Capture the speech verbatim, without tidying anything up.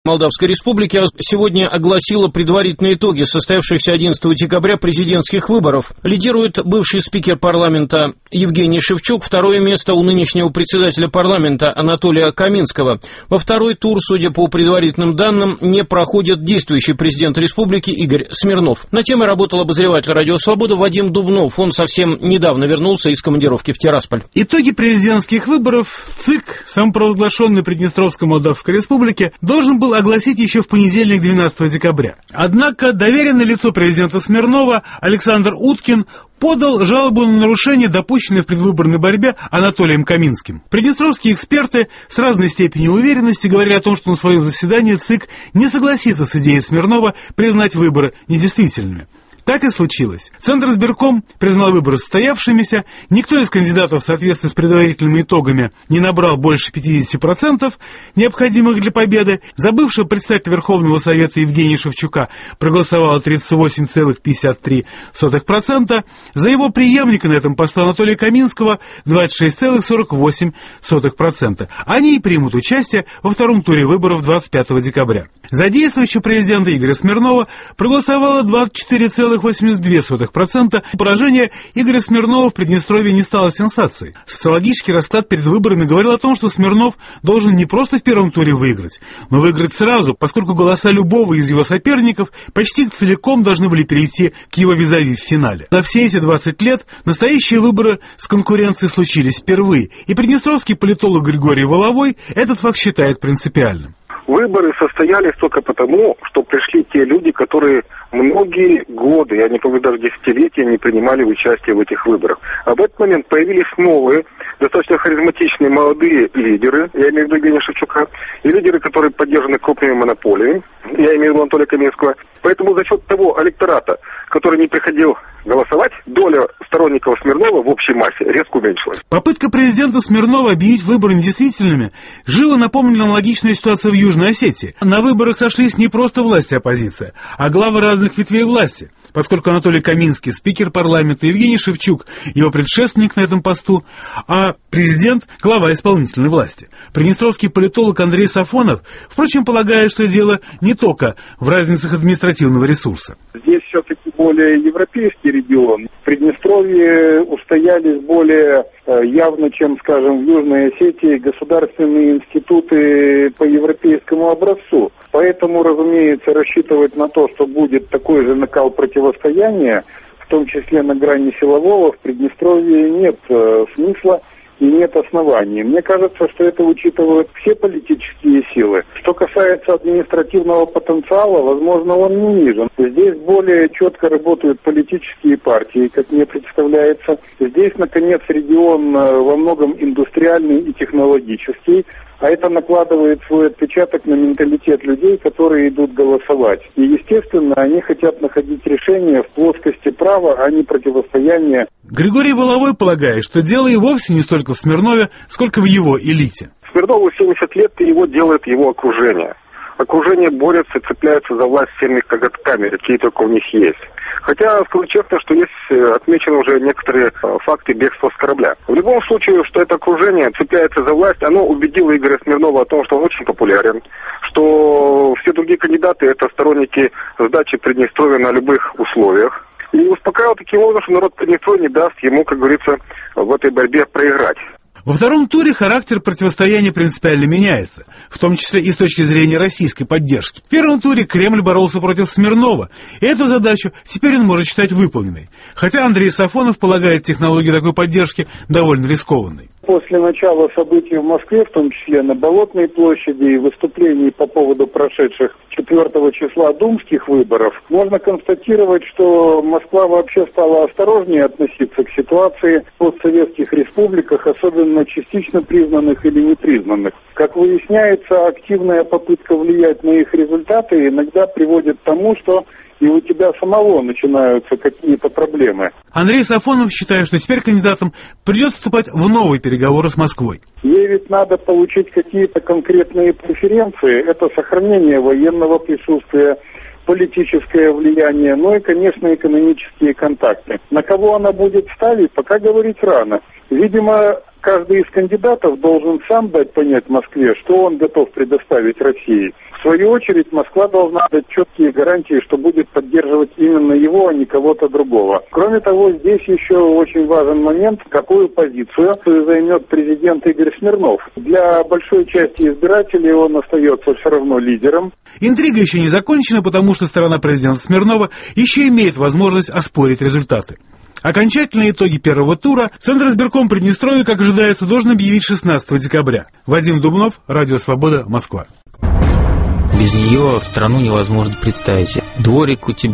Молдавской Республики сегодня огласила предварительные итоги состоявшихся одиннадцатого декабря президентских выборов. Лидирует бывший спикер парламента Евгений Шевчук, второе место у нынешнего председателя парламента Анатолия Каминского. Во второй тур, судя по предварительным данным, не проходит действующий президент республики Игорь Смирнов. На теме работал обозреватель «Радио Свобода» Вадим Дубнов. Он совсем недавно вернулся из командировки в Тирасполь. Итоги президентских выборов ЦИК, самопровозглашенный Приднестровской Молдавской Республики, должен был огласить еще в понедельник, двенадцатого декабря. Однако доверенное лицо президента Смирнова Александр Уткин подал жалобу на нарушение, допущенное в предвыборной борьбе Анатолием Каминским. Приднестровские эксперты с разной степенью уверенности говорили о том, что на своем заседании ЦИК не согласится с идеей Смирнова признать выборы недействительными. Так и случилось. Центр избирком признал выборы состоявшимися, никто из кандидатов в соответствии с предварительными итогами не набрал больше пятьдесят процентов необходимых для победы. За бывшего председателя Верховного Совета Евгения Шевчука проголосовало тридцать восемь целых пятьдесят три сотых процента, за его преемника на этом посту Анатолия Каминского двадцать шесть целых сорок восемь сотых процента. Они и примут участие во втором туре выборов двадцать пятого декабря. За действующего президента Игоря Смирнова проголосовало двадцать четыре целых восемьдесят две сотых процента. Поражение Игоря Смирнова в Приднестровье не стало сенсацией. Социологический расклад перед выборами говорил о том, что Смирнов должен не просто в первом туре выиграть, но выиграть сразу, поскольку голоса любого из его соперников почти целиком должны были перейти к его визави в финале. За все эти двадцать лет настоящие выборы с конкуренцией случились впервые, и приднестровский политолог Григорий Воловой этот факт считает принципиальным. Выборы состоялись только потому, что пришли те люди, которые многие годы, я не помню, даже десятилетия не принимали участие в этих выборах. А в этот момент появились новые, достаточно харизматичные молодые лидеры, я имею в виду Евгения Шевчука, и лидеры, которые поддержаны крупными монополиями, я имею в виду Анатолия Каминского. Поэтому за счет того электората, который не приходил голосовать, доля сторонников Смирнова в общей массе резко уменьшилась. Попытка президента Смирнова объявить выборы недействительными живо напомнила аналогичную ситуацию в Южной Осетии. На выборах сошлись не просто власть и оппозиция, а главы разных ветвей власти, поскольку Анатолий Каминский, спикер парламента, Евгений Шевчук, его предшественник на этом посту, а президент – глава исполнительной власти. Приднестровский политолог Андрей Сафонов, впрочем, полагает, что дело не только в разницах административного ресурса. Здесь все-таки более европейский регион. В Приднестровье устоялись более явно, чем, скажем, в Южной Осетии, государственные институты по европейскому образцу. Поэтому, разумеется, рассчитывать на то, что будет такой же накал противостояния, в том числе на грани силового, в Приднестровье нет э, смысла и нет оснований. Мне кажется, что это учитывают все политические силы. Что касается административного потенциала, возможно, он не ниже. Здесь более четко работают политические партии, как мне представляется. Здесь, наконец, регион во многом индустриальный и технологический, а это накладывает свой отпечаток на менталитет людей, которые идут голосовать. И, естественно, они хотят находить решения в плоскости права, а не противостояния. Григорий Воловой полагает, что дело и вовсе не столько в Смирнове, сколько в его элите. Смирнову семьдесят лет, и его делает его окружение. Окружение борется и цепляется за власть всеми коготками, какие только у них есть. Хотя, скажу честно, что есть отмечены уже некоторые факты бегства с корабля. В любом случае, что это окружение цепляется за власть, оно убедило Игоря Смирнова о том, что он очень популярен, что все другие кандидаты – это сторонники сдачи Приднестровья на любых условиях. И успокаивал таким образом, что народ Приднестровья не даст ему, как говорится, в этой борьбе проиграть. Во втором туре характер противостояния принципиально меняется, в том числе и с точки зрения российской поддержки. В первом туре Кремль боролся против Смирнова, и эту задачу теперь он может считать выполненной. Хотя Андрей Сафонов полагает технологию такой поддержки довольно рискованной. После начала событий в Москве, в том числе на Болотной площади, и выступлений по поводу прошедших четвертого числа думских выборов, можно констатировать, что Москва вообще стала осторожнее относиться к ситуации в постсоветских республиках, особенно частично признанных или непризнанных. Как выясняется, активная попытка влиять на их результаты иногда приводит к тому, что и у тебя самого начинаются какие-то проблемы. Андрей Сафонов считает, что теперь кандидатам придется вступать в новые переговоры с Москвой. Ей ведь надо получить какие-то конкретные преференции. Это сохранение военного присутствия, политическое влияние, ну и, конечно, экономические контакты. На кого она будет ставить, пока говорить рано. Видимо, Каждый из кандидатов должен сам дать понять Москве, что он готов предоставить России. В свою очередь, Москва должна дать четкие гарантии, что будет поддерживать именно его, а не кого-то другого. Кроме того, здесь еще очень важен момент, какую позицию займет президент Игорь Смирнов. Для большой части избирателей он остается все равно лидером. Интрига еще не закончена, потому что сторона президента Смирнова еще имеет возможность оспорить результаты. Окончательные итоги первого тура Центр избирком Приднестровья, как ожидается, должен объявить шестнадцатого декабря. Вадим Дубнов, Радио Свобода, Москва. Без нее страну невозможно представить. Дворик у тебя